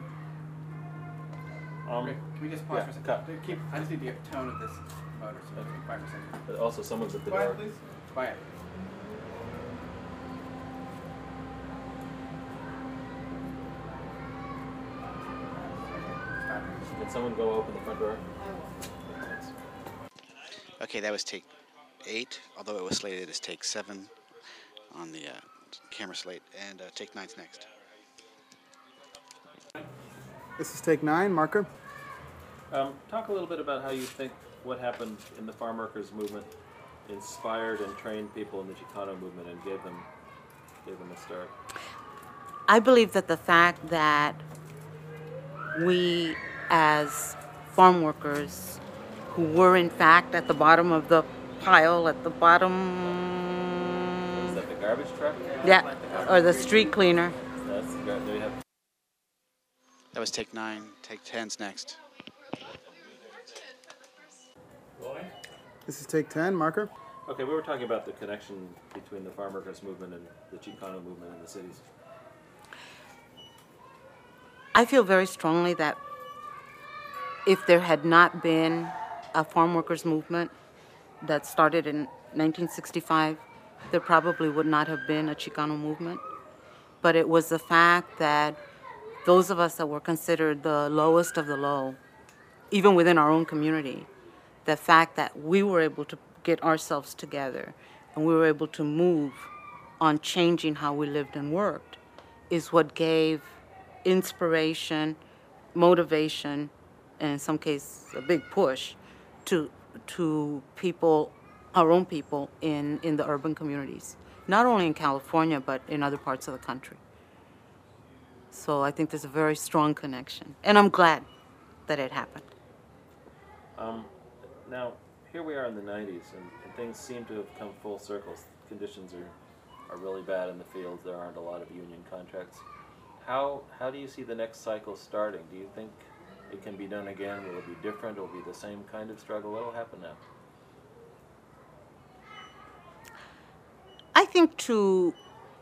S7: Um,
S3: Can we just pause
S7: yeah,
S3: for a second?
S7: cut.
S3: Keep, I just need to get tone of this motor, so take five percent.
S7: But also, someone's at the
S3: Quiet,
S7: door.
S3: please. Quiet.
S7: Can someone go open the front door? Thanks.
S1: Okay, that was take eight, although it was slated as take seven on the uh, camera slate, and uh, take nine's next.
S3: This is take nine, marker.
S7: Um, talk a little bit about how you think what happened in the farm workers movement inspired and trained people in the Chicano movement and gave them gave them a start.
S8: I believe that the fact that we as farm workers who were in fact at the bottom of the pile, at the bottom,
S7: Is that the garbage truck?
S8: yeah, or the street cleaner.
S7: That's the gar- there you have.
S1: That was take nine. Take ten's next.
S3: This is take ten, marker.
S7: Okay, we were talking about the connection between the farm workers movement and the Chicano movement in the cities.
S8: I feel very strongly that if there had not been a farm workers movement that started in nineteen sixty-five, there probably would not have been a Chicano movement. But it was the fact that those of us that were considered the lowest of the low, even within our own community, the fact that we were able to get ourselves together and we were able to move on changing how we lived and worked is what gave inspiration, motivation, and in some cases a big push to to people, our own people in, in the urban communities, not only in California but in other parts of the country. So I think there's a very strong connection, and I'm glad that it happened.
S7: Um, now, here we are in the nineties, and, and things seem to have come full circle. Conditions are, are really bad in the fields. There aren't a lot of union contracts. How, how do you see the next cycle starting? Do you think it can be done again? Will it be different? Will it be the same kind of struggle? What will happen now?
S8: I think to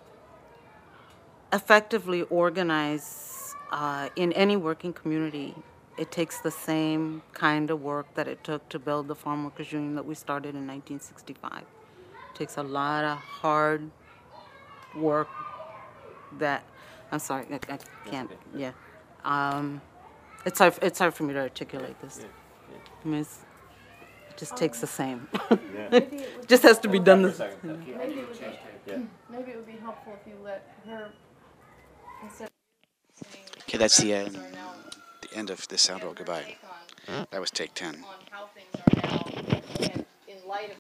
S8: effectively organize uh, in any working community, it takes the same kind of work that it took to build the Farm Workers Union that we started in nineteen sixty-five. It takes a lot of hard work that, I'm sorry, I, I can't,
S7: okay.
S8: yeah. Um, it's, hard, it's hard for me to articulate this.
S7: Yeah, yeah.
S8: I mean, it's, it just takes the same.
S7: Yeah.
S9: Maybe it would
S8: just has to be done
S7: For a
S8: the
S7: second.
S9: Maybe it would be,
S7: Yeah.
S9: maybe it would be helpful if you let her, instead of saying.
S1: Okay, that's the
S9: how things
S1: end.
S9: are now,
S1: The end of this sound roll.
S9: get her
S1: Goodbye.
S9: take on-
S1: That was take ten.
S9: On how things are now, and in light of